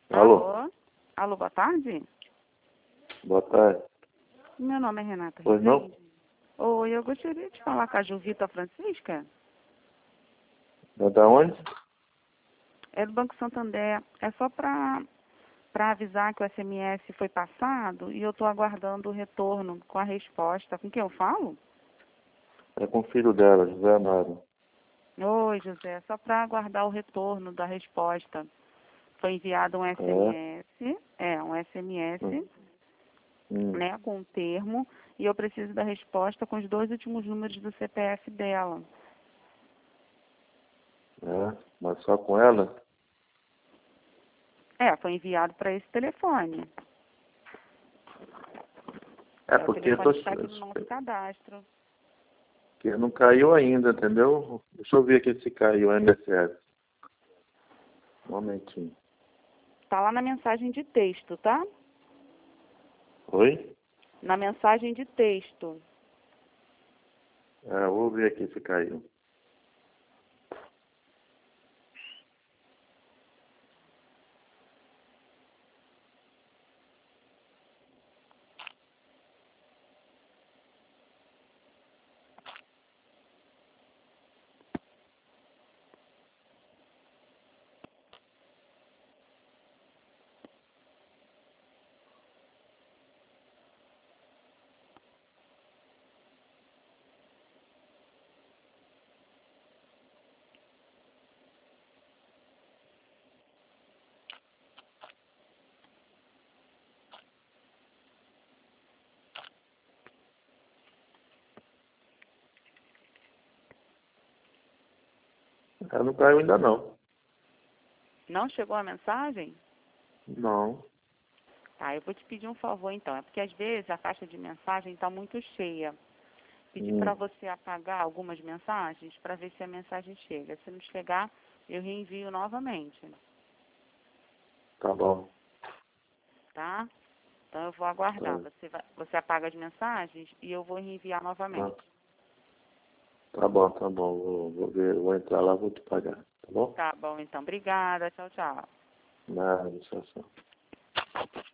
Alô? Alô? Alô, boa tarde? Boa tarde. Meu nome é Renata Pois não? Rezende. Oi, eu gostaria de falar com a Juvita Francisca. É da onde? É do Banco Santander. É só para avisar que o SMS foi passado e eu estou aguardando o retorno com a resposta. Com quem eu falo? É com o filho dela, José Amaro. Oi, José. É só para aguardar o retorno da resposta. Foi enviado um SMS. Um SMS, né, com um termo. E eu preciso da resposta com os 2 últimos números do CPF dela. Mas só com ela? Foi enviado para esse telefone. É O porque telefone está aqui no nosso cadastro. que não caiu ainda, entendeu? Deixa eu ver aqui se caiu o MSS. Um momentinho. Está lá na mensagem de texto, tá? Oi? Na mensagem de texto. Vou ver aqui se caiu. Não caiu ainda não. Não chegou a mensagem? Não. Tá, eu vou te pedir um favor então. É porque às vezes a caixa de mensagem está muito cheia. Pedir para você apagar algumas mensagens para ver se a mensagem chega. Se não chegar, eu reenvio novamente. Tá bom. Tá? Então eu vou aguardar. Você apaga as mensagens e eu vou reenviar novamente. Tá bom, tá bom. Vou ver, vou entrar lá, vou te pagar. Tá bom? Tá bom, então. Obrigada. Tchau, tchau. Nada, tchau, tchau.